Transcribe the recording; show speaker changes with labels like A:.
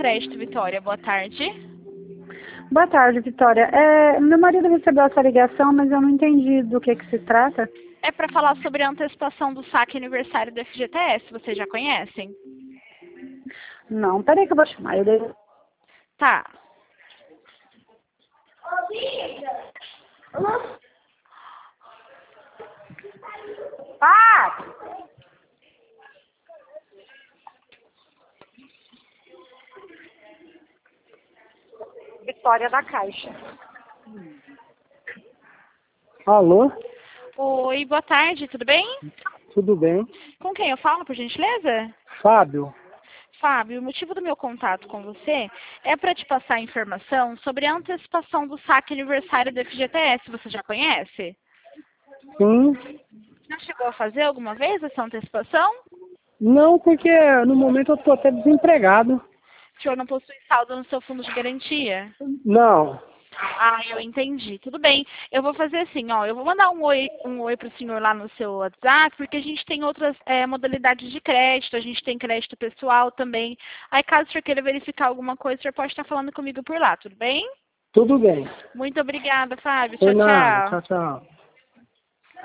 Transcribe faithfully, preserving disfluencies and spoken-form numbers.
A: Crédito, Vitória. Boa tarde.
B: Boa tarde, Vitória. É, meu marido recebeu essa ligação, mas eu não entendi do que, que se trata.
A: É para falar sobre a antecipação do saque aniversário do F G T S. Vocês já conhecem?
B: Não, peraí que eu vou chamar. Eu devo...
A: Tá.
B: Ah! Vitória da Caixa.
C: Alô?
A: Oi, boa tarde, tudo bem?
C: Tudo bem?
A: Com quem eu falo, por gentileza?
C: Fábio?
A: Fábio, o motivo do meu contato com você é para te passar informação sobre a antecipação do saque aniversário do F G T S. Você já conhece?
C: Sim.
A: Já chegou a fazer alguma vez essa antecipação?
C: Não, porque no momento eu estou até desempregado.
A: O senhor não possui saldo no seu fundo de garantia?
C: Não.
A: Ah, eu entendi. Tudo bem. Eu vou fazer assim, ó. Eu vou mandar um oi, um oi pro senhor lá no seu WhatsApp, porque a gente tem outras é, modalidades de crédito. A gente tem crédito pessoal também. Aí, caso o senhor queira verificar alguma coisa, o senhor pode estar falando comigo por lá, tudo bem?
C: Tudo bem.
A: Muito obrigada, Fábio.
C: Por
A: Tchau,
C: nada.
A: tchau.
C: Tchau, tchau.